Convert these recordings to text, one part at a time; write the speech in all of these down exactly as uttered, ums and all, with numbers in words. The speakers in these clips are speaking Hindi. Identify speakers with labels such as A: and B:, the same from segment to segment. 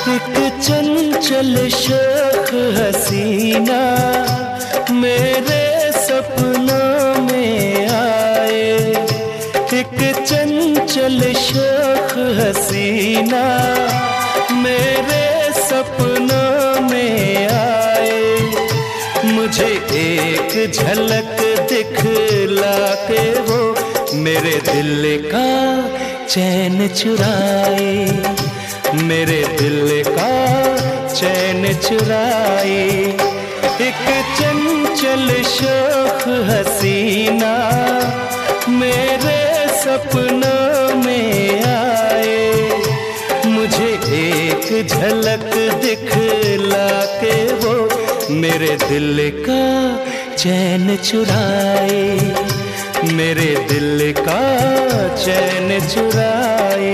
A: एक चंचल शौक हसीना मेरे सपनों में आए, एक चंचल शौक हसीना मेरे सपनों में आए। मुझे एक झलक दिखला के वो मेरे दिल का चैन चुराए, मेरे दिल का चैन चुराए। एक चंचल शौक हसीना मेरे सपनों में आए, मुझे एक झलक दिखला के वो मेरे दिल का चैन चुराए, मेरे दिल का चैन चुराए।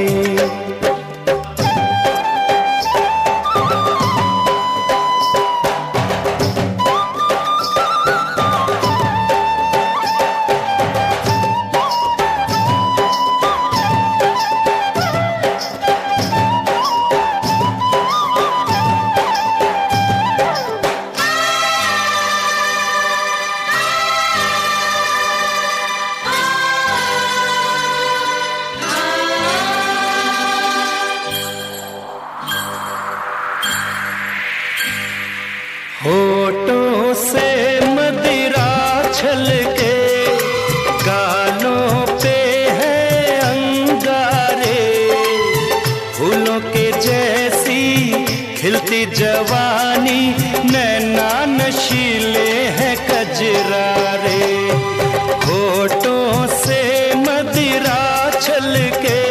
A: होठों से मदिरा छलके, गालों पे है अंगारे, फूलों के जैसी खिलती जवानी, नैना नशीले हैं कजरारे। होठों से मदिरा छलके,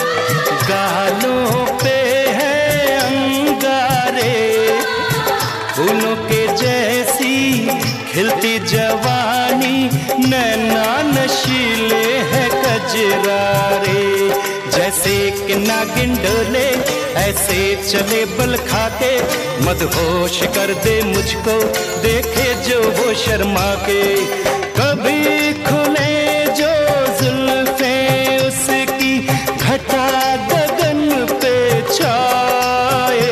A: गालों पे है अंगारे, फूलों के जैसी खिलती जवानी, नैना नशीले है कजरारे। जैसे कि नागिन डोले ऐसे चले बल खाके, मदहोश कर दे मुझको देखे जो वो शर्मा के। कभी खुले जो जुल्फे उसकी घटा गगन पे छाए,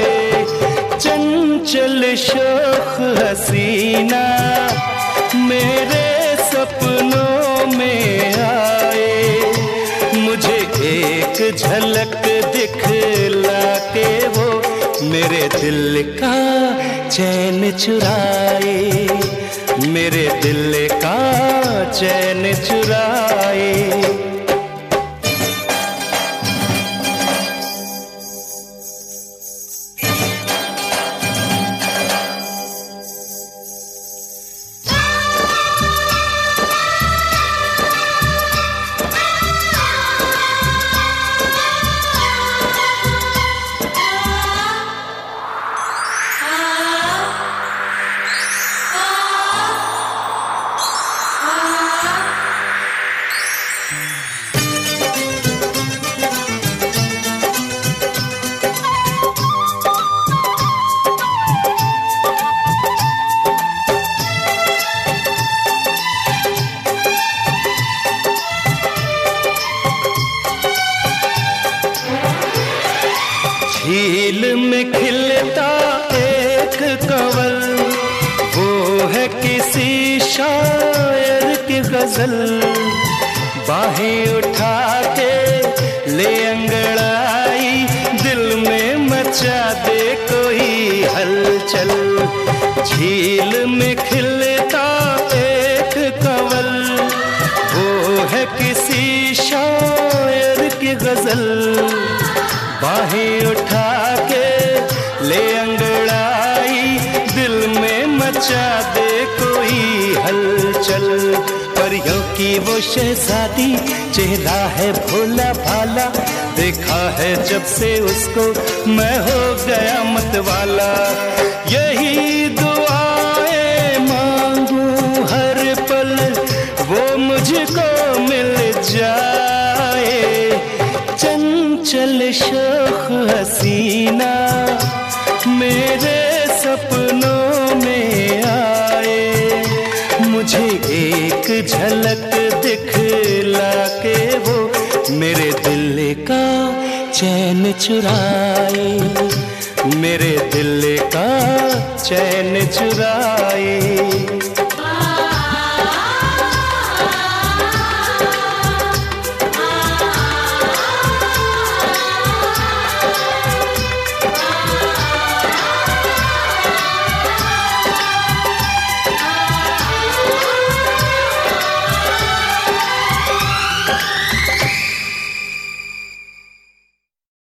A: चंचल शौक हसीना मेरे सपनों में आए, मुझे एक झलक दिखला के वो मेरे दिल का चैन चुराए, मेरे दिल का चैन चुराए। झील में खिलता एक कंवल, वो है किसी शायर की गजल, बाहें उठा के ले अंगड़ाई, दिल में मचा दे कोई हलचल। झील में खिलता एक कंवल, वो है किसी शायर की गजल, बाहें उठा के ले अंगड़ाई, दिल में मचा दे कोई हलचल। परियों की वो शहजादी, चेहरा है भोला भाला, देखा है जब से उसको मैं हो गया मतवाला। यही दुआएं मांगू हर पल वो मुझको मिल जाए, चंचल शौक हसीना मेरे सपनों में आए, मुझे एक झलक दिखला के वो मेरे दिल का चैन चुराए, मेरे दिल का चैन चुराए।